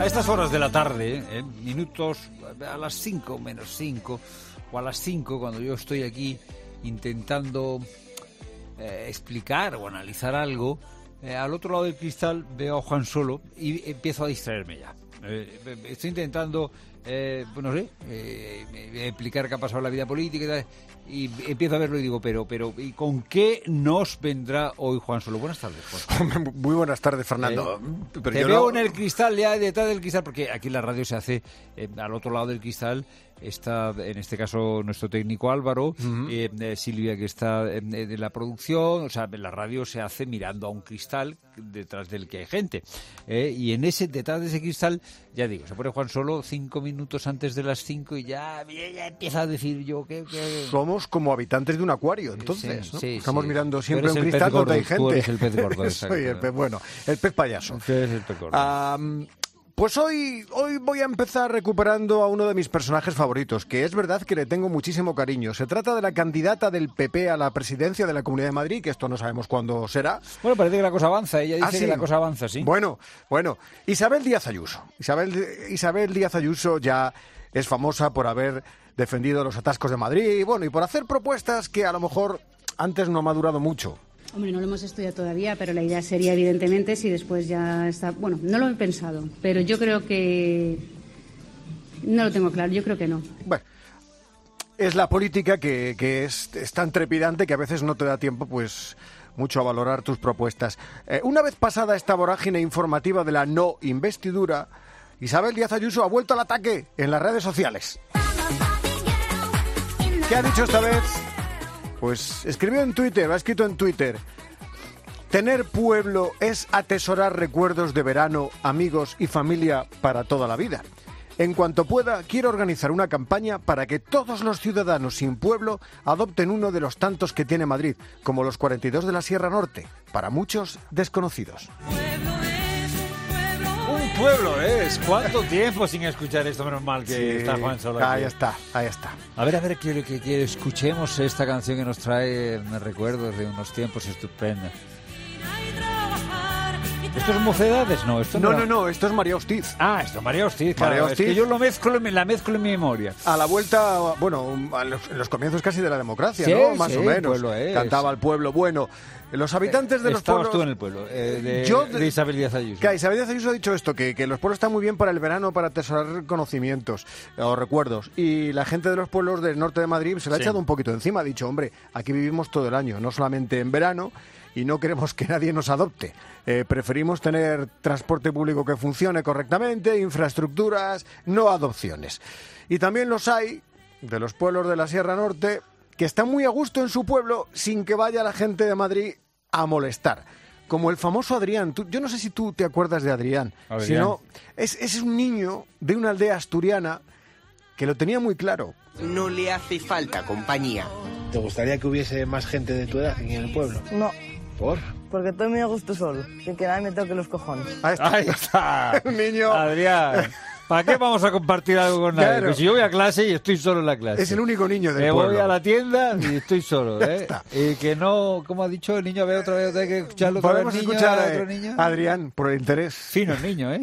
A estas horas de la tarde, minutos a las 5 menos 5 o a las 5, cuando yo estoy aquí intentando explicar o analizar algo, al otro lado del cristal veo a Juan Solo y empiezo a distraerme ya. Estoy intentando, no sé, explicar qué ha pasado en la vida política y tal, y empiezo a verlo y digo, pero ¿y con qué nos vendrá hoy Juan Solo? Buenas tardes, Juan. Muy buenas tardes, Fernando. Pero te veo en el cristal, ya detrás del cristal, porque aquí la radio se hace al otro lado del cristal. Está, en este caso, nuestro técnico Álvaro, Silvia, que está de la producción. O sea, la radio se hace mirando a un cristal detrás del que hay gente. Y detrás de ese cristal, ya digo, se pone Juan Solo 5 minutos antes de las 5 y ya empieza a decir yo que... Somos como habitantes de un acuario, entonces, sí, ¿no? sí, Estamos mirando siempre un un cristal donde hay gente. Tú eres el pez gordo. Soy el pez payaso. Usted es el pez gordo. Pues hoy voy a empezar recuperando a uno de mis personajes favoritos, que es verdad que le tengo muchísimo cariño. Se trata de la candidata del PP a la presidencia de la Comunidad de Madrid, que esto no sabemos cuándo será. Bueno, parece que la cosa avanza. Ella dice ¿sí? Que la cosa avanza, sí. Bueno. Isabel Díaz Ayuso. Isabel Díaz Ayuso ya es famosa por haber defendido los atascos de Madrid y por hacer propuestas que a lo mejor antes no ha madurado mucho. Hombre, no lo hemos estudiado todavía, pero la idea sería, evidentemente, si después ya está... Bueno, no lo he pensado, pero yo creo que... No lo tengo claro, yo creo que no. Bueno, es la política que es tan trepidante que a veces no te da tiempo, pues, mucho a valorar tus propuestas. Una vez pasada esta vorágine informativa de la no investidura, Isabel Díaz Ayuso ha vuelto al ataque en las redes sociales. ¿Qué ha dicho esta vez? Pues escribió en Twitter, ha escrito en Twitter: tener pueblo es atesorar recuerdos de verano, amigos y familia para toda la vida. En cuanto pueda, quiero organizar una campaña para que todos los ciudadanos sin pueblo adopten uno de los tantos que tiene Madrid, como los 42 de la Sierra Norte, para muchos desconocidos. Un pueblo es. ¿Cuánto tiempo sin escuchar esto? Menos mal que está Juan Solo. Ahí está. A ver, quiero que escuchemos esta canción que nos trae recuerdos de unos tiempos estupendos. ¿Esto es Mocedades? No, esto no, esto es María Hostiz. Ah, esto es María Hostiz, claro. María Hostiz. Es que yo la mezclo en mi memoria. A la vuelta, en los comienzos casi de la democracia, sí, ¿no? Más sí, o menos. Cantaba al pueblo. Bueno, los habitantes de los pueblos... Estabas tú en el pueblo, de Isabel Díaz Ayuso. Que Isabel Díaz Ayuso ha dicho esto, que los pueblos están muy bien para el verano, para atesorar conocimientos o recuerdos. Y la gente de los pueblos del norte de Madrid se le ha echado un poquito encima. Ha dicho, hombre, aquí vivimos todo el año, no solamente en verano, y no queremos que nadie nos adopte. Preferimos tener transporte público que funcione correctamente, infraestructuras, no adopciones. Y también los hay, de los pueblos de la Sierra Norte, que están muy a gusto en su pueblo sin que vaya la gente de Madrid a molestar. Como el famoso Adrián. Yo no sé si tú te acuerdas de Adrián. Sino es un niño de una aldea asturiana que lo tenía muy claro. No le hace falta compañía. ¿Te gustaría que hubiese más gente de tu edad aquí en el pueblo? No. ¿Por? Porque estoy muy a gusto solo. Y que nadie me toque los cojones. Ahí está. Un niño... Adrián, ¿para qué vamos a compartir algo con nadie? Claro. Pues si yo voy a clase y estoy solo en la clase. Es el único niño del pueblo. pueblo. Me voy a la tienda y estoy solo, Y que no, como ha dicho el niño, a ver otra vez, hay que escucharlo. Podemos escuchar a otro niño. Adrián, por el interés. Fino el niño,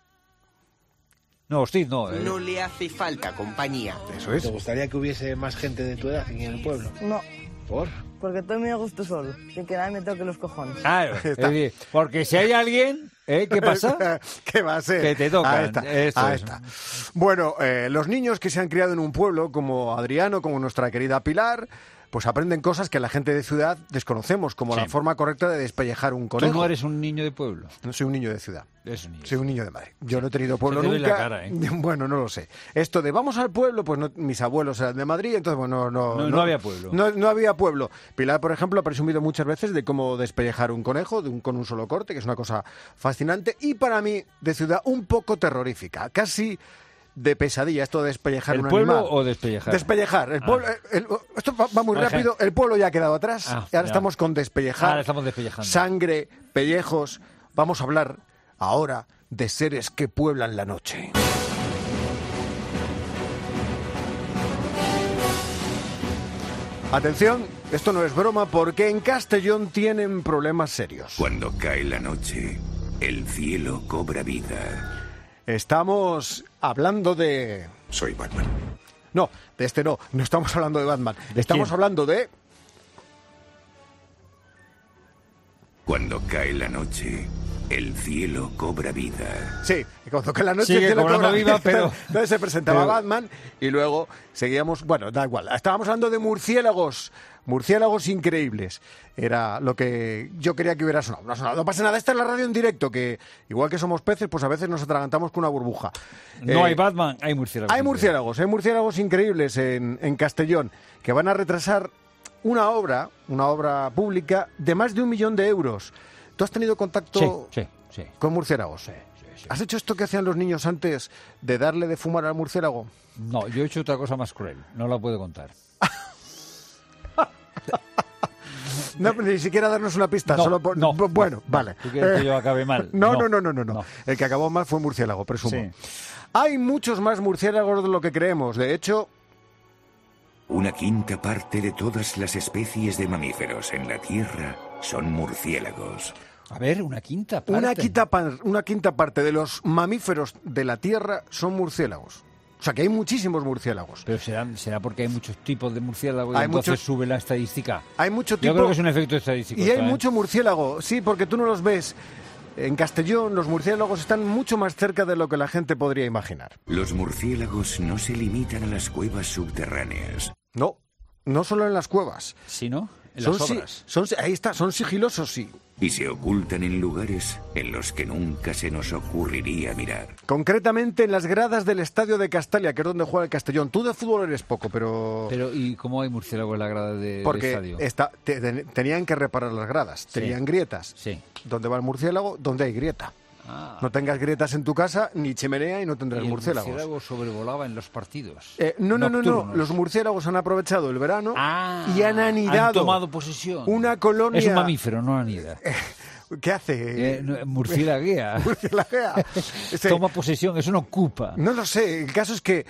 No, Steve, no. No le hace falta compañía. Eso es. ¿Te gustaría que hubiese más gente de tu edad aquí en el pueblo? No. ¿Por? Porque estoy muy a gusto solo. Y que nadie me toque los cojones. Claro, es decir, porque si hay alguien, ¿qué pasa? ¿Qué va a ser? Que te tocan. Ahí está. Bueno, los niños que se han criado en un pueblo, como Adriano, como nuestra querida Pilar, pues aprenden cosas que la gente de ciudad desconocemos, como la forma correcta de despellejar un conejo. ¿Tú no eres un niño de pueblo? No, soy un niño de ciudad. Es un niño. Soy un niño de Madrid. Yo no he tenido pueblo Se te ve nunca. la cara, Bueno, no lo sé. Esto de vamos al pueblo, pues no, mis abuelos eran de Madrid, entonces no había pueblo. No había pueblo. Pilar, por ejemplo, ha presumido muchas veces de cómo despellejar un conejo con un solo corte, que es una cosa fascinante, y para mí, de ciudad, un poco terrorífica. Casi de pesadilla, esto de despellejar un animal. ¿El pueblo o despellejar? Despellejar. El pueblo, esto va muy rápido. El pueblo ya ha quedado atrás. Y ahora estamos con despellejar. Ahora estamos despellejando. Sangre, pellejos. Vamos a hablar ahora de seres que pueblan la noche. Atención, esto no es broma porque en Castellón tienen problemas serios. Cuando cae la noche, el cielo cobra vida. Estamos hablando de... Soy Batman. No, de este no estamos hablando de Batman. ¿De Estamos quién? hablando de... Cuando cae la noche, el cielo cobra vida. Sí, cuando que la noche Sigue el cielo cobrando cobra vida, pero... Entonces se presentaba pero- Batman y luego seguíamos... Bueno, da igual. Estábamos hablando de murciélagos. Murciélagos increíbles. Era lo que yo quería que hubiera sonado. No ha sonado. No pasa nada. Esta es la radio en directo, que igual que somos peces, pues a veces nos atragantamos con una burbuja. No hay Batman, hay murciélagos. Hay murciélagos increíbles en Castellón que van a retrasar una obra pública de más de 1 millón de euros. ¿Tú has tenido contacto Sí. con murciélagos? Sí. ¿Has hecho esto que hacían los niños antes de darle de fumar al murciélago? No, yo he hecho otra cosa más cruel. No la puedo contar. No, ni siquiera darnos una pista. No, solo por... no, Bueno, no. vale. ¿Tú quieres que yo acabe mal? No. No. El que acabó mal fue murciélago, presumo. Sí. Hay muchos más murciélagos de lo que creemos. De hecho, Una quinta parte de todas las especies de mamíferos en la Tierra son murciélagos. A ver, una quinta parte. una quinta parte de los mamíferos de la Tierra son murciélagos. O sea que hay muchísimos murciélagos. Pero será porque hay muchos tipos de murciélagos y Hay entonces muchos- sube la estadística. Hay mucho tipo... Yo creo que es un efecto estadístico. Y hay esto, ¿eh? mucho murciélago, sí, porque tú no los ves. En Castellón los murciélagos están mucho más cerca de lo que la gente podría imaginar. Los murciélagos no se limitan a las cuevas subterráneas. No solo en las cuevas. ¿Sí, no? En Son las si- obras. ahí está, son sigilosos, sí. Y se ocultan en lugares en los que nunca se nos ocurriría mirar. Concretamente en las gradas del estadio de Castalia, que es donde juega el Castellón. Tú de fútbol eres poco, pero ¿y cómo hay murciélagos en la grada del porque estadio? tenían que reparar las gradas, Sí. tenían grietas. Sí. ¿Dónde va el murciélago? Donde hay grieta. Ah. No tengas grietas en tu casa, ni chimenea y no tendrás Y el murciélagos. murciélago sobrevolaba en los partidos. No. nocturnos. Los murciélagos han aprovechado el verano Ah, y han anidado. Han tomado posesión. Una colonia. Es un mamífero, no anida. ¿Qué hace? Murciélaguea. Murciélaguea. Toma posesión, eso no ocupa. No lo sé. El caso es que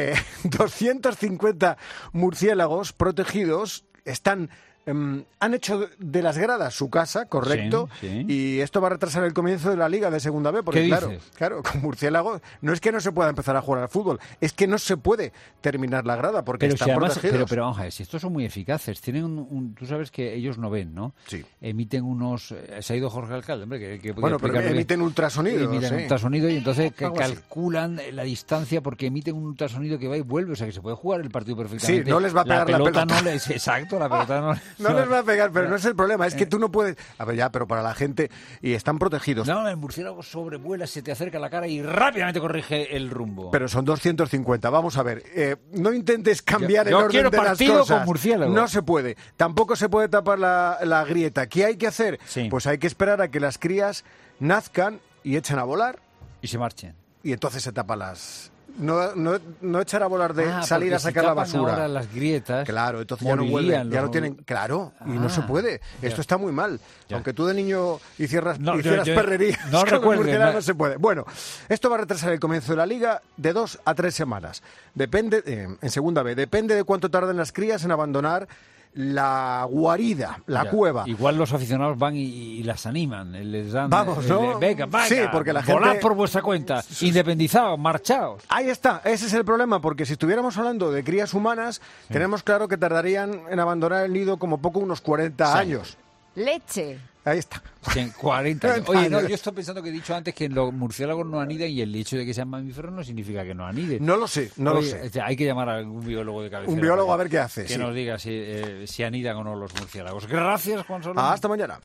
250 murciélagos protegidos han hecho de las gradas su casa, correcto, Sí. y esto va a retrasar el comienzo de la Liga de Segunda B, porque ¿Qué claro, dices? con murciélagos no es que no se pueda empezar a jugar al fútbol, es que no se puede terminar la grada porque Pero están si además, protegidos. pero vamos a ver, si estos son muy eficaces, tienen tú sabes que ellos no ven, ¿no? Sí. Emiten unos, se ha ido Jorge Alcalde, hombre, que podía Bueno, pero explicarlo bien. emiten ultrasonidos, Emiten sí. ultrasonido y entonces Algo así. calculan la distancia porque emiten un ultrasonido que va y vuelve, o sea que se puede jugar el partido perfectamente. Sí, no les va a pegar la pelota. Exacto, la pelota no. No les va a pegar, pero no es el problema, es que tú no puedes... A ver, ya, pero para la gente... Y están protegidos. No, el murciélago sobrevuela, se te acerca a la cara y rápidamente corrige el rumbo. Pero son 250. Vamos a ver. No intentes cambiar Yo el orden quiero de las partido cosas. con murciélago. No se puede. Tampoco se puede tapar la grieta. ¿Qué hay que hacer? Sí. Pues hay que esperar a que las crías nazcan y echen a volar Y se marchen. y entonces se tapan las... No echar a volar de salir porque a sacar si la tapan basura. ahora las grietas. Claro, entonces ya no morirían vuelven, ya los- no tienen... Claro, y no se Ah, puede. ya. Esto está muy mal. Ya. Aunque tú de niño hicieras No, hicieras yo- perrerías no con los recuerdo, murciélagos, no. no se puede. Bueno, esto va a retrasar el comienzo de la Liga de 2 a 3 semanas. Depende, en Segunda B, depende de cuánto tarden las crías en abandonar la guarida, la Ya. cueva. Igual los aficionados van y las animan, les dan... Vamos, ¿no? Venga, Sí, porque la volad gente- por vuestra cuenta, independizados, marchaos. Ahí está, ese es el problema, porque si estuviéramos hablando de crías humanas, tenemos claro que tardarían en abandonar el nido como poco unos 40 Sí. años. Leche. Ahí está. Sí, 40 años. 40 Oye, no, años. yo estoy pensando que he dicho antes que los murciélagos no anidan y el hecho de que sean mamíferos no significa que no aniden. No lo sé, no Oye, lo sé. Hay que llamar a algún biólogo de cabecera. Un biólogo para a ver qué hace, Que sí. nos diga si anidan o no los murciélagos. Gracias, Juan Solón. Hasta mañana.